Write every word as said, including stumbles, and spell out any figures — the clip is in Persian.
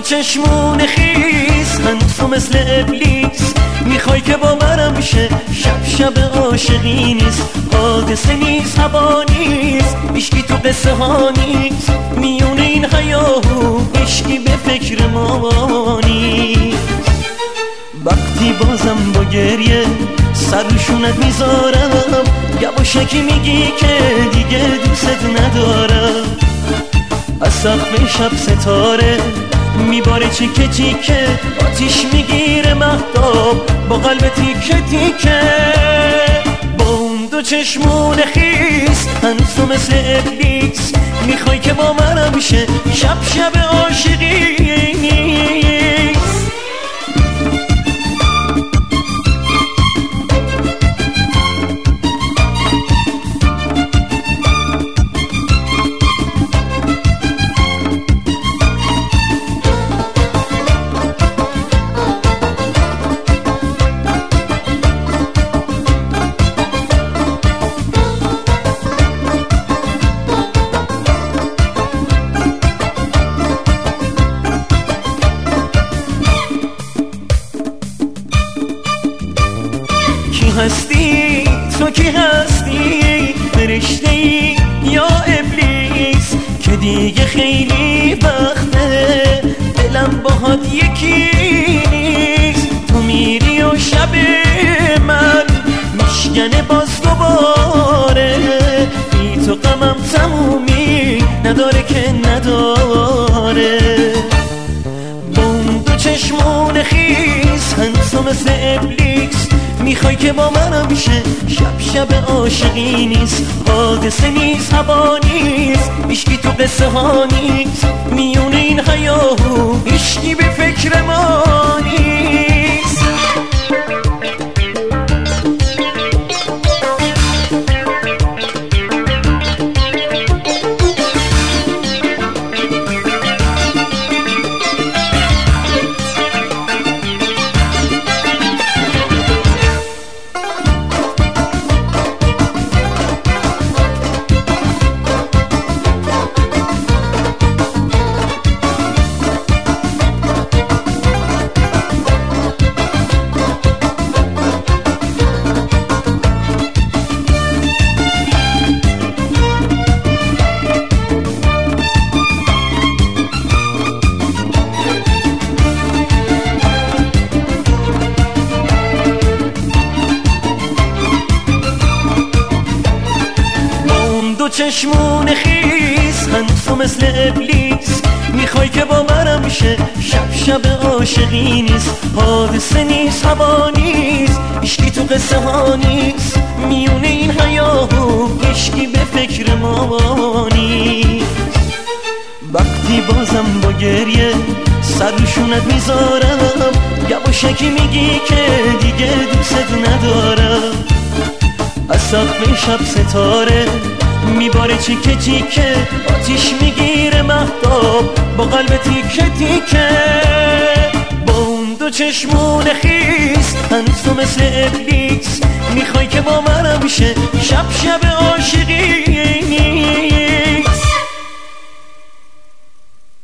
چشمون خیس هنوز تو مثل ابلیس، میخوای که باورم شه شب شب عاشقی نیست، حادثه نیست هوا نیست، عشقی تو قصه ها نیست، میونه این هیاهو عشقی به فکر ما نیست. وقتی بازم با گریه سر روشونت میذارم، یواشکی میگی که دیگه دوست ندارم، از سقف شب ستاره میباره چیکه چیکه، آتیش میگیره مهتاب با قلب تیکه تیکه. با اون دو چشمون خیس هنوز تو مثل ابلیس، میخوای که با منم شه شب شب عاشقی نیست. هستی تو کی هستی، فرشته‌ای یا ابلیس، که دیگه خیلی وقته دلم باهات یکی نیست. تو میری و شب من میشکنه باز دوباره، بی تو غمم تمومی نداره که نداره. با اون دو چشمون خیس هنوز تو مثل ابلیس، میخوای که با منم شه شب شب عاشقی نیست، حادثه نیست هوا نیست، عشقی تو قصه ها نیست، میونه این هیاهو عشقی به فکر ما نیست. چشمون خیس هنوز تو مثل ابلیس، میخوای که با منم شه شب شب عاشقی نیست، حادثه نیست هوا نیست، عشقی تو قصه ها نیست، میونه این هیاهو عشقی به فکر ما نیست. وقتی بازم با گریه سر روشونت میذارم، یواشکی میگی که دیگه دوست ندارم، از سقف شب ستاره میباره چیکه چیکه، آتیش میگیره مهتاب با قلب تیکه تیکه. با اون دو چشمون خیس هنوز تو مثل ابلیس، میخوای که با منم شه شب شب عاشقی